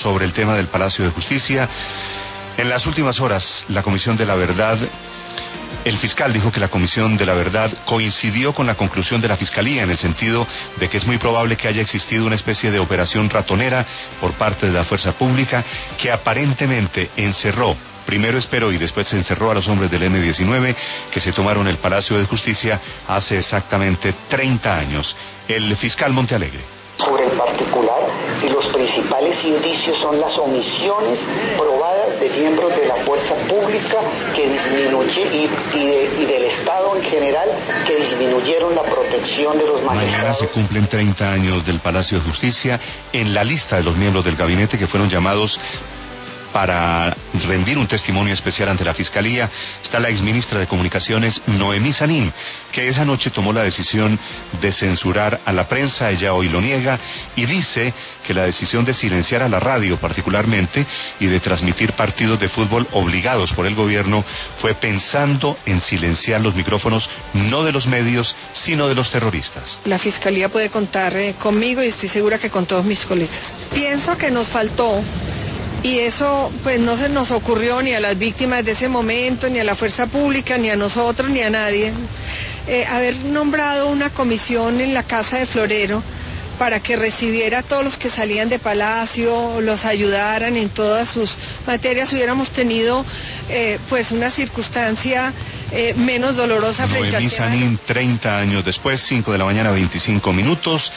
sobre el tema del Palacio de Justicia. En las últimas horas, la Comisión de la Verdad, el fiscal dijo que la Comisión de la Verdad coincidió con la conclusión de la Fiscalía en el sentido de que es muy probable que haya existido una especie de operación ratonera por parte de la fuerza pública que aparentemente encerró, primero esperó y después se encerró a los hombres del M-19 que se tomaron el Palacio de Justicia hace exactamente 30 años. El fiscal Montealegre. Sobre el particular, y los principales indicios son las omisiones probadas de miembros de la fuerza pública que y del Estado en general que disminuyeron la protección de los magistrados. Mañana se cumplen 30 años del Palacio de Justicia. En la lista de los miembros del gabinete que fueron llamados para rendir un testimonio especial ante la Fiscalía está la exministra de Comunicaciones, Noemí Sanín, que esa noche tomó la decisión de censurar a la prensa. Ella hoy lo niega y dice que la decisión de silenciar a la radio particularmente y de transmitir partidos de fútbol obligados por el gobierno fue pensando en silenciar los micrófonos no de los medios, sino de los terroristas. La Fiscalía puede contar conmigo y estoy segura que con todos mis colegas. Pienso que nos faltó. Y eso pues no se nos ocurrió ni a las víctimas de ese momento, ni a la fuerza pública, ni a nosotros, ni a nadie. Haber nombrado una comisión en la Casa de Florero para que recibiera a todos los que salían de Palacio, los ayudaran en todas sus materias, hubiéramos tenido pues una circunstancia menos dolorosa frente Noemí al tema. Sanín, 30 años después, 5 de la mañana, 25 minutos.